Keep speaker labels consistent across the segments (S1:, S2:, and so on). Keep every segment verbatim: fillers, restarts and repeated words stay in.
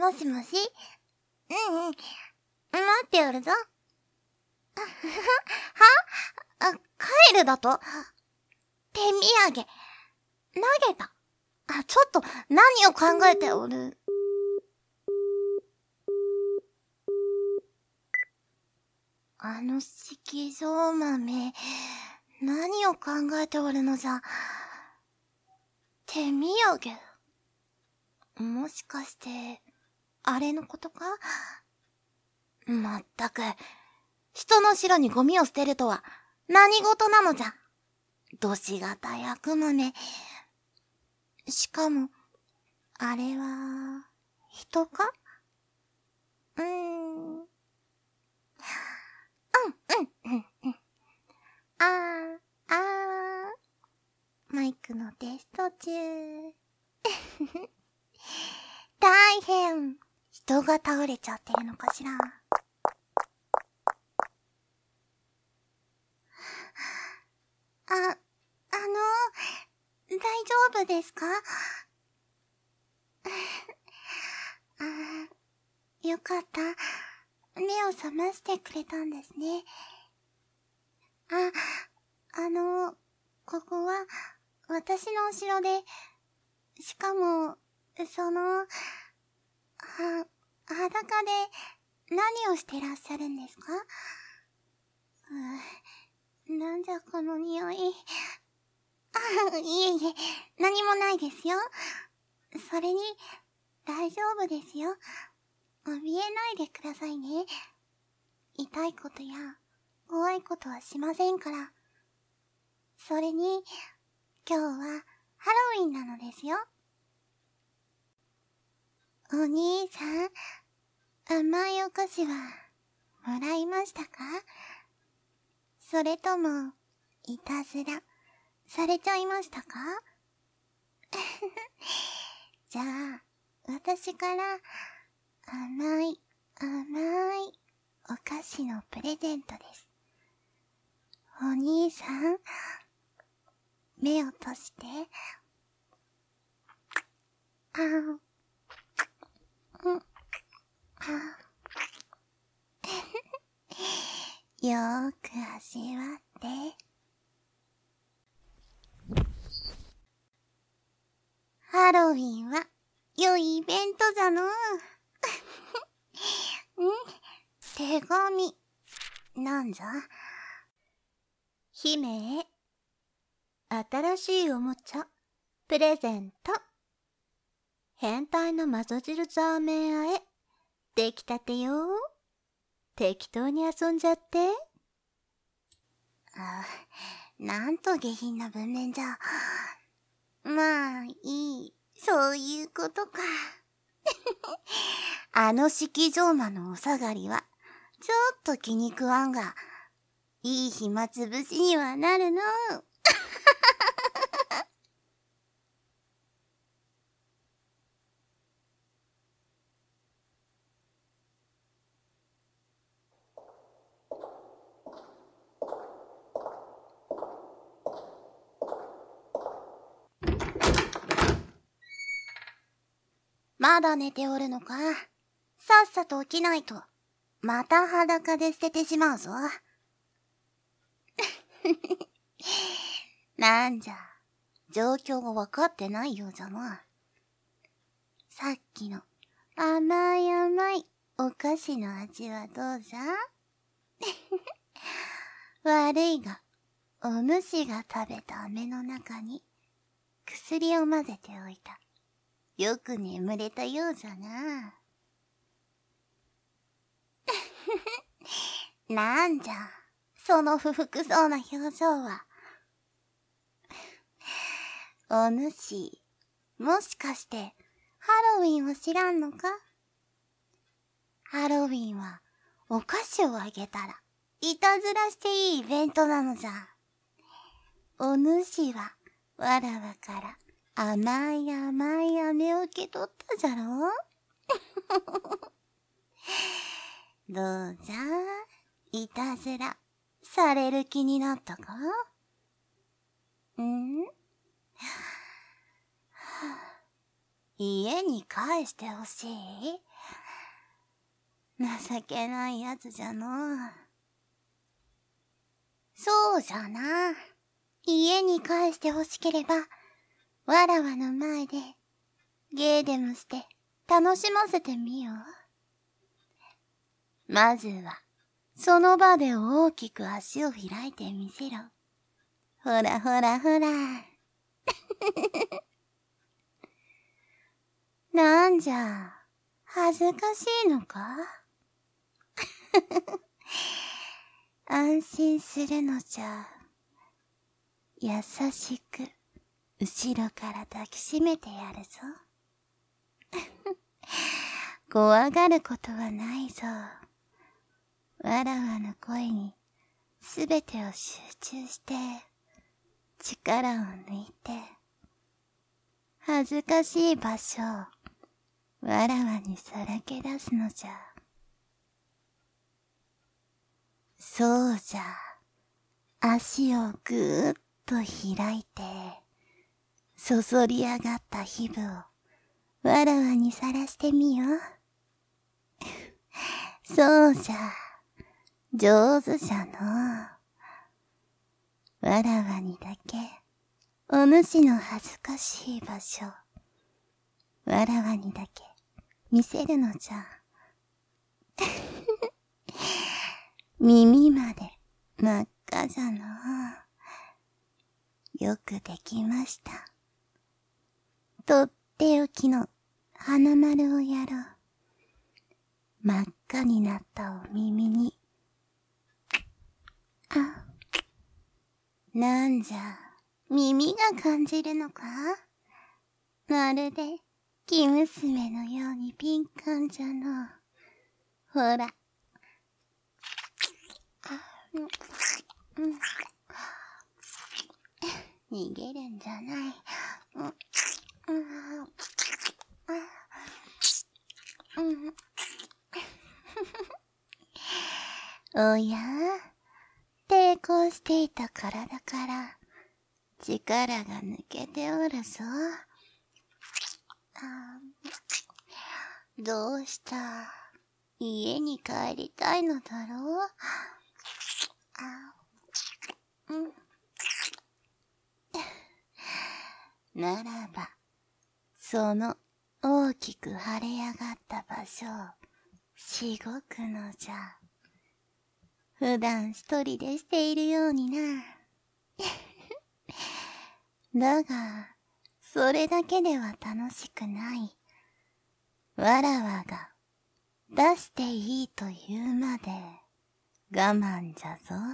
S1: もしもし。うんうん。待っておるぞ。はあ、帰るだと手土産。投げた。あ、ちょっと、何を考えておる。あの色状豆、何を考えておるのじゃ。手土産。もしかして、あれのことか？まったく、人の城にゴミを捨てるとは何事なのじゃ。どしがた役豆。しかも、あれは、人か？うーん。うん、うん、うん、うん。あー、あー。マイクのテスト中。大変。人が倒れちゃってるのかしら。あ、あの、大丈夫ですか？あー、よかった。目を覚ましてくれたんですね。あ、あの、ここは、私のお城で、しかも、その、は、裸で何をしてらっしゃるんですか？うー、なんじゃこの匂い。あ、いえいえ、何もないですよ。それに、大丈夫ですよ。怯えないでくださいね。痛いことや、怖いことはしませんから。それに、今日はハロウィンなのですよ。お兄さん、甘いお菓子は、もらいましたか？それとも、いたずら、されちゃいましたか？じゃあ、私から、甘い、甘い、お菓子のプレゼントです。お兄さん、目を閉じて。あー、うん、あー。よーく味わって。ハロウィンは、良いイベントじゃのう。ん？手紙。なんじゃ？姫へ。新しいおもちゃ、プレゼント。変態のマゾ汁ザーメンあえ。出来たてよ。適当に遊んじゃって。あ、なんと下品な文面じゃ。まあ、いい。そういうことか。あの式場魔のお下がりは、ちょっと気に食わんが、いい暇つぶしにはなるのう。まだ寝ておるのか？さっさと起きないと、また裸で捨ててしまうぞ。なんじゃ、状況がわかってないようじゃな。さっきの甘い甘いお菓子の味はどうじゃ？悪いが、お主が食べた飴の中に薬を混ぜておいた。よく眠れたようじゃな。なんじゃ、その不服そうな表情は。お主、もしかしてハロウィンを知らんのか？ハロウィンはお菓子をあげたらいたずらしていいイベントなのじゃ。お主はわらわから甘い甘い飴を受け取ったじゃろう？どうじゃ、いたずらされる気になったか？ん？家に帰してほしい？ 情けないやつじゃのう。そうじゃな。家に帰してほしければ、わらわの前で、芸でもして楽しませてみよう。まずは、その場で大きく足を開いてみせろ。ほらほらほら。なんじゃ、恥ずかしいのか？安心するのじゃ。優しく、後ろから抱きしめてやるぞ。怖がることはないぞ。わらわの声にすべてを集中して、力を抜いて、恥ずかしい場所をわらわにさらけ出すのじゃ。そうじゃ。足をぐーっと開いて、そそり上がった皮膚をわらわにさらしてみよ。そうじゃ。上手じゃのう。わらわにだけ、お主の恥ずかしい場所、わらわにだけ見せるのじゃ。耳まで真っ赤じゃのう。よくできました。とっておきの花丸をやろう。真っ赤になったお耳に。あ、なんじゃ、耳が感じるのか？まるで、生娘のように敏感じゃの。ほら。うん、逃げるんじゃない。おや？抵抗していた体から力が抜けておるぞ。あ、どうした？家に帰りたいのだろう？あ、うん。ならば、その大きく腫れ上がった場所をしごくのじゃ。普段一人でしているようにな。だが、それだけでは楽しくない。わらわが出していいと言うまで我慢じゃぞ。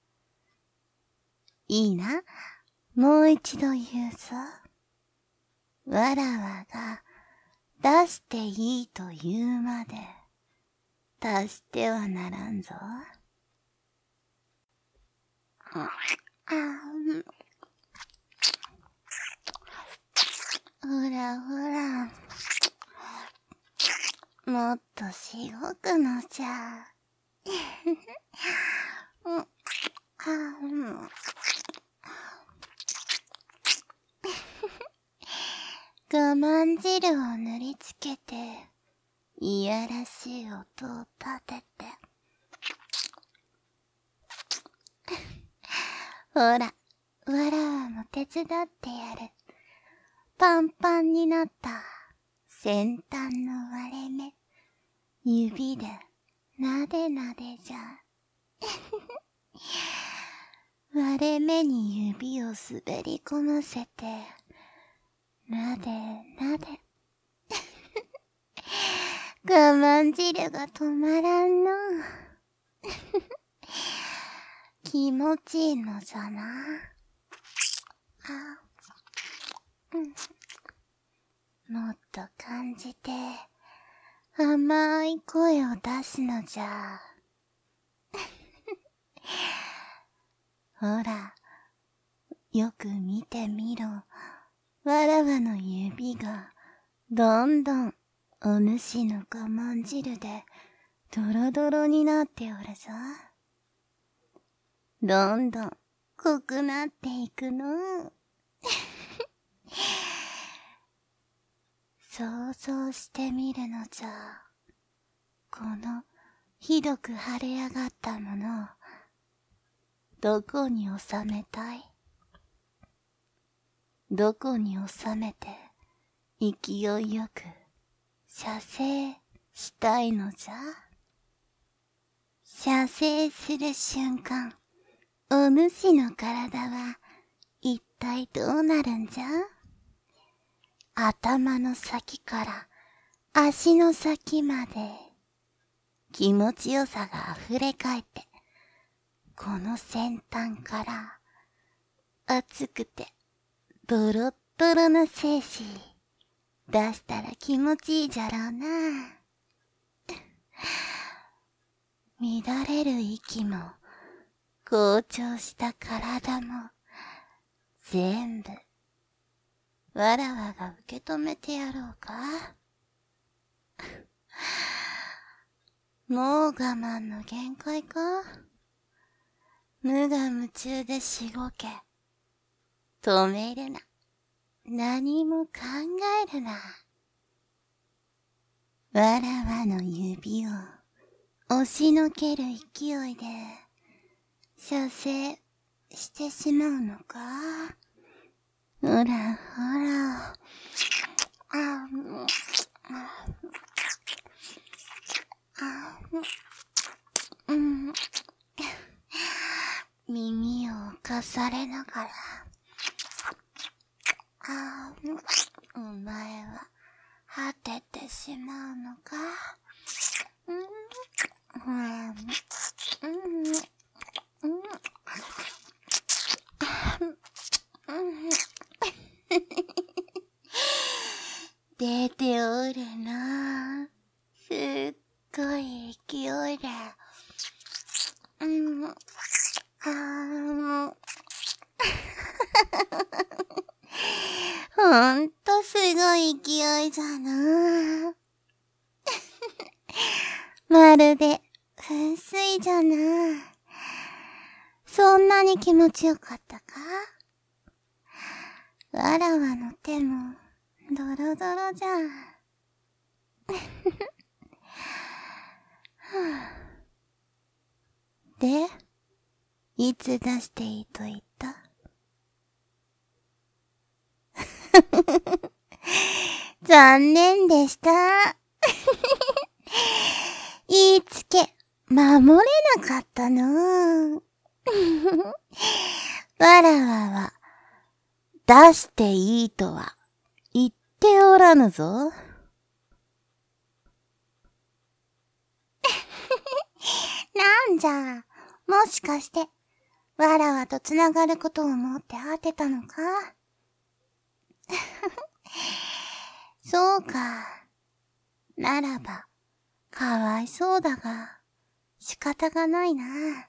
S1: いいな、もう一度言うぞ。わらわが出していいと言うまで出してはならんぞ。ああ、ほらほら、もっとしごくのじゃ。うん、あ、うん、我慢汁を塗りつけて、いやらしい音を立てて。ほら、わらわも手伝ってやる。パンパンになった先端の割れ目、指でなでなでじゃ。割れ目に指を滑り込ませて、なでなで。我慢汁が止まらんの。気持ちいいのじゃな。あ、うん。もっと感じて、甘い声を出すのじゃ。ほら、よく見てみろ。わらわの指が、どんどん、お主の我慢汁で、ドロドロになっておるぞ。どんどん、濃くなっていくの。想像してみるのじゃ。このひどく腫れ上がったものを、どこに収めたい？どこに収めて、勢いよく、射精したいのじゃ？射精する瞬間、お主の体は、一体どうなるんじゃ？頭の先から足の先まで気持ちよさが溢れ返って、この先端から熱くてドロッドロな精子出したら気持ちいいじゃろうな。乱れる息も好調した体も全部わらわが受け止めてやろうか。もう我慢の限界か。無我夢中でしごけ。止めるな。何も考えるな。わらわの指を押しのける勢いで射精してしまうのか。ほらほら。ああうん、耳をかされながら、あお前は果ててしまうのか。うんうんうん出ておるな。すっごい勢いで。うん、あーほんとすごい勢いじゃな。まるで噴水じゃな。そんなに気持ちよかったか？わらわの手もドロドロじゃん。で、いつ出していいと言った？残念でした。言いつけ、守れなかったの。わらわは、出していいとは言っておらぬぞ。なんじゃ、もしかして、わらわとつながることを思って当てたのか？そうか。ならば、かわいそうだが、仕方がないな。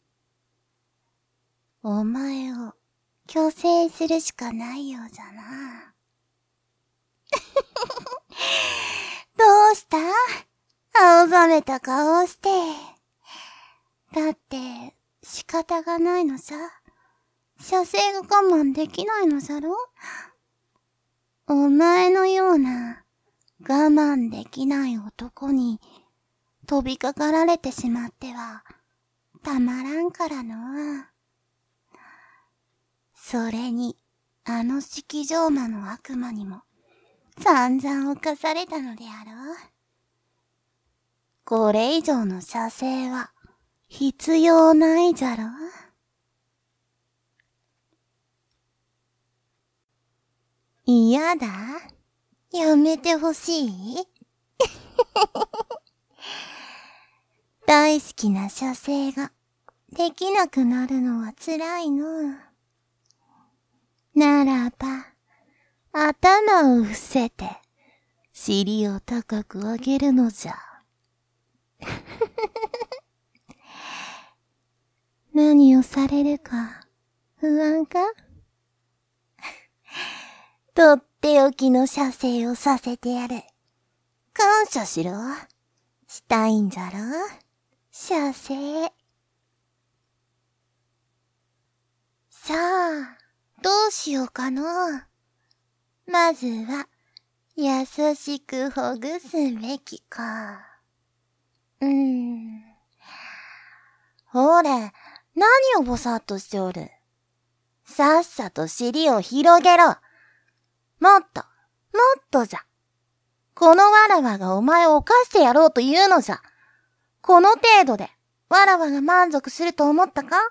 S1: お前を、虚勢するしかないようじゃな。どうした？青ざめた顔をして。だって、仕方がないのさ。射精が我慢できないのじゃろ？お前のような、我慢できない男に、飛びかかられてしまっては、たまらんからの。それに、あの式場魔の悪魔にも、散々犯されたのであろう。これ以上の射精は、必要ないじゃろ。嫌だ？やめてほしい？大好きな射精が、できなくなるのは辛いの。ならば、頭を伏せて、尻を高く上げるのじゃ。何をされるか、不安か？とっておきの射精をさせてやる。感謝しろ。したいんじゃろ？射精。さあ、どうしようかの。まずは、優しくほぐすべきか。 うーん。ほれ、何をぼさっとしておる。さっさと尻を広げろ。もっと、もっとじゃ。このわらわがお前を犯してやろうというのじゃ。この程度で、わらわが満足すると思ったか？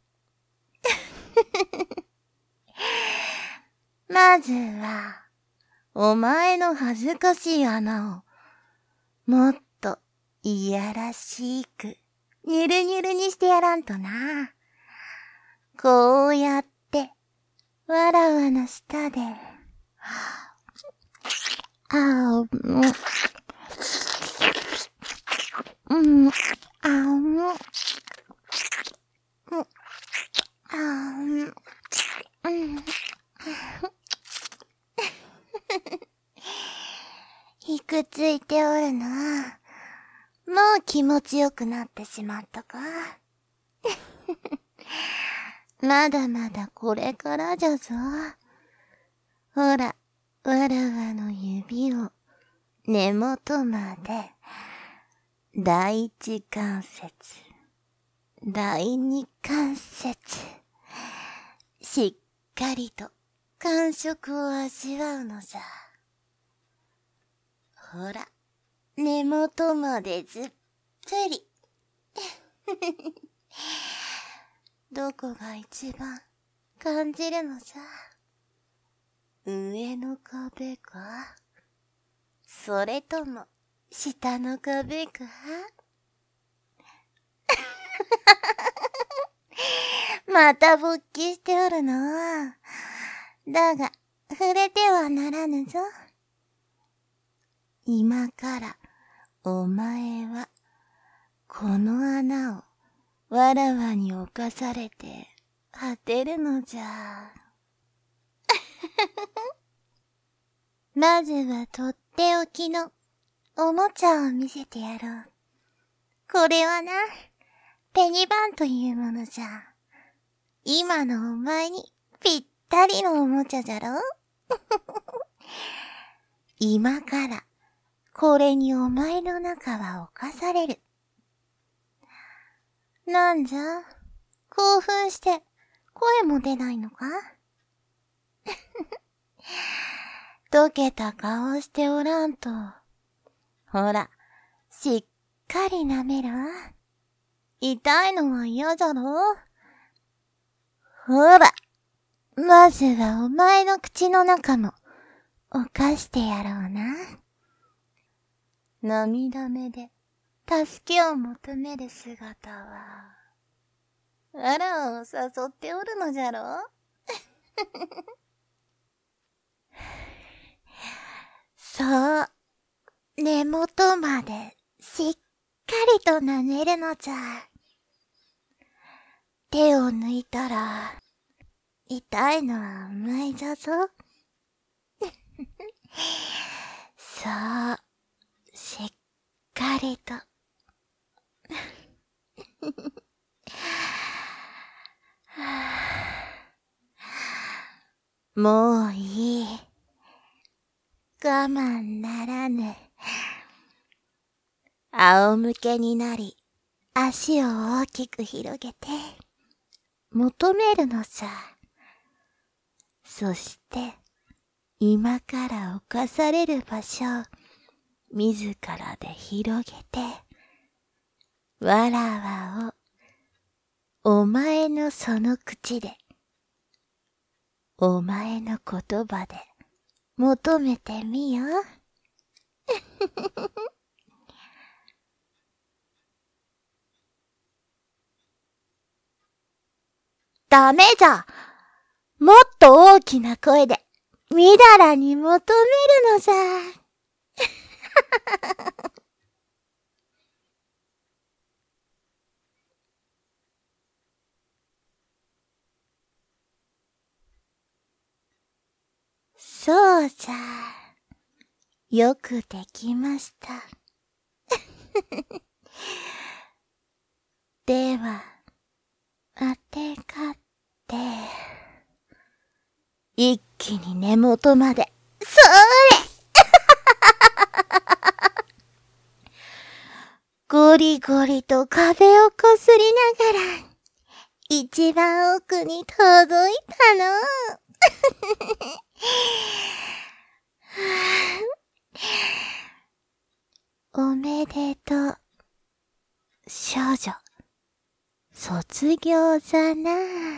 S1: まずは、お前の恥ずかしい穴を、もっといやらしく、にゅるにゅるにしてやらんとな。こうやって、わらわの下で、あう、うん、あう、あう、うん。ひくついておるな。もう気持ちよくなってしまったか。まだまだこれからじゃぞ。ほら、わらわの指を根元まで、第一関節、第二関節、しっかりと感触を味わうのじゃ。ほら、根元までずっぷり。どこが一番感じるのじゃ。上の壁か？それとも下の壁か？また勃起しておるな。だが、触れてはならぬぞ。今からお前はこの穴をわらわに侵されて果てるのじゃ。まずはとっておきのおもちゃを見せてやろう。これはな、ペニバンというものじゃ。今のお前にぴったりのおもちゃじゃろ。今からこれにお前の中は侵される。なんじゃ、興奮して声も出ないのか？溶けた顔しておらんと。ほら、しっかり舐めろ。痛いのは嫌じゃろ？ほら、まずはお前の口の中も犯してやろうな。涙目で助けを求める姿は、わらわを誘っておるのじゃろ？そう、根元までしっかりと舐めるのじゃ。手を抜いたら、痛いのはお前じゃぞ。そう、しっかりと。もういい。我慢ならぬ。仰向けになり、足を大きく広げて、求めるのさ。そして、今から侵される場所を、自らで広げて、わらわを、お前のその口で、お前の言葉で、求めてみよ。ダメじゃ。もっと大きな声で、みだらに求めるのじゃ。そうじゃ。よくできました。では、あてかって、一気に根元まで、それごゴリゴリと壁をこすりながら、一番奥に届いたの。おめでとう、少女。卒業だな。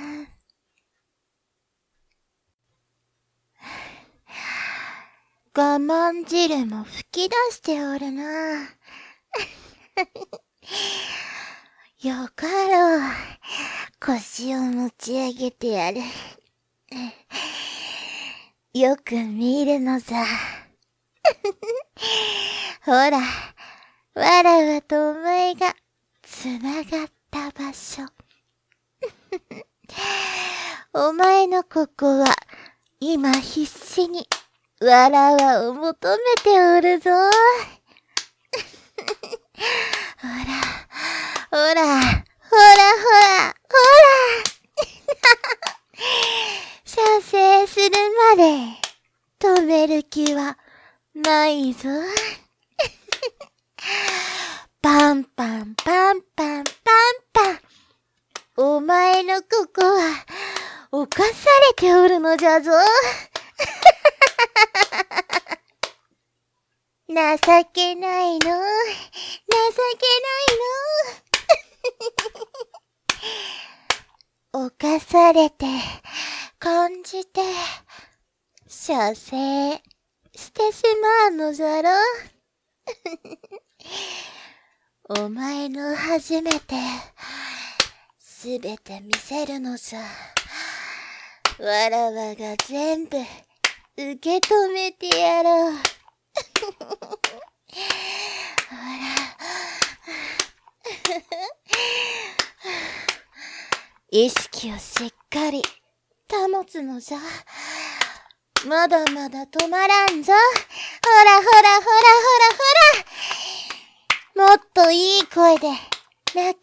S1: 我慢汁も吹き出しておるな。よかろう。腰を持ち上げてやる。よく見るのさ。ほら、わらわとお前がつながった場所。お前のここは今必死にわらわを求めておるぞ。ほら、ほら、ほらほら、ほら。射精するまで止める気はないぞ。パンパンパンパンパンパン。お前のここは犯されておるのじゃぞ。情けないの。情けないの。犯されて、感じて、射精してしまうのじゃろ。お前の初めて、すべて見せるのさ。わらわが全部、受け止めてやろう。ほら。意識をしっかり保つのじゃ。まだまだ止まらんぞ。ほらほらほらほらほら。もっといい声で泣くのさ。ほらほらほら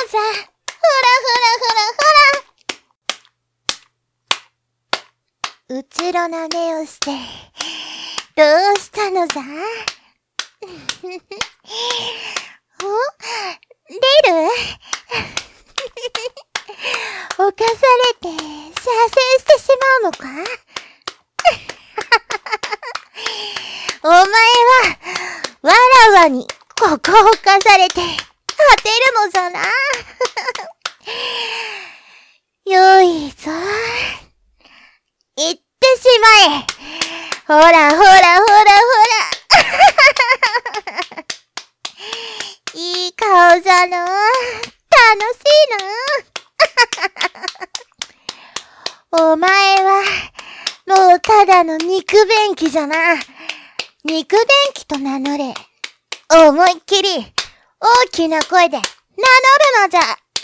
S1: ほら。うつろな目をして、どうしたのさ。お？出る？犯されて、射精してしまうのか？お前は、わらわに、ここを犯されて、当てるのじゃな。よいぞ。行ってしまえ。ほらほらほらほら。いい顔じゃの。楽しいの。お前は、もうただの肉便器じゃな。肉便器と名乗れ。思いっきり、大きな声で名乗るのじゃ。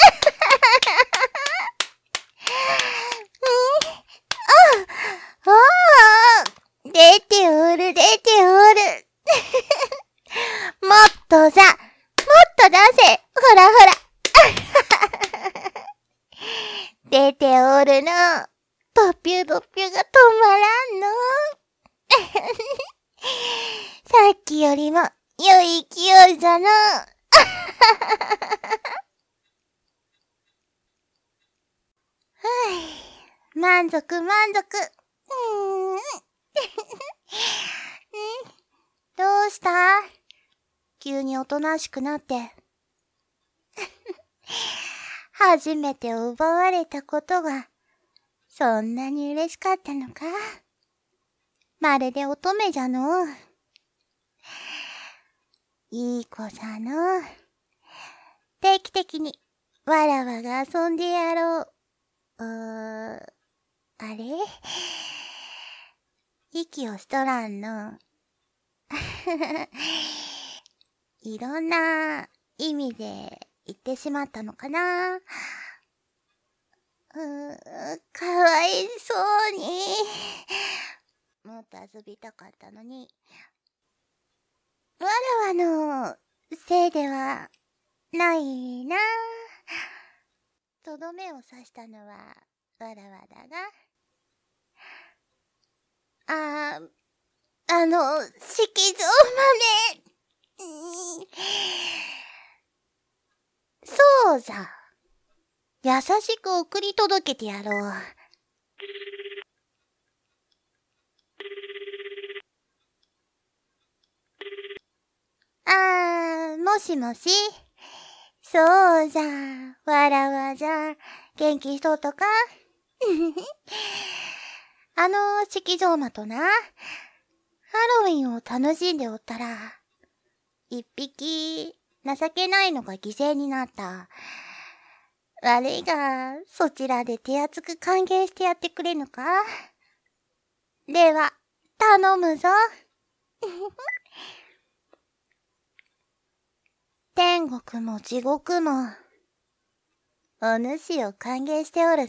S1: おお、出ておる出ておる。もっとさ、もっと出せ。ほらほら。出ておるの。ドピュドピュが止まらんの。さっきよりも良い勢いじゃの。満足満足。うーん。どうした？急におとなしくなって。初めて奪われたことが、そんなに嬉しかったのか？まるで乙女じゃの。いい子じゃの。定期的に、わらわが遊んでやろう。うー、あれ？息をしとらんの。いろんな意味で言ってしまったのかな。うー、かわいそうに。もっと遊びたかったのに。わらわのせいではないな。とどめを刺したのはわらわだが。あー、あの、色蔵豆。 そうじゃ。優しく送り届けてやろう。あー、もしもし。そうじゃ。わらわじゃ。元気しとったか？あの、式場馬とな、ハロウィンを楽しんでおったら、一匹、情けないのが犠牲になった。悪いが、そちらで手厚く歓迎してやってくれぬか？では、頼むぞ。天国も地獄も、お主を歓迎しておるぞ。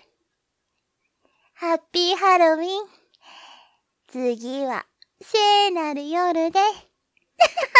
S1: ハッピーハロウィン。次は、聖なる夜で。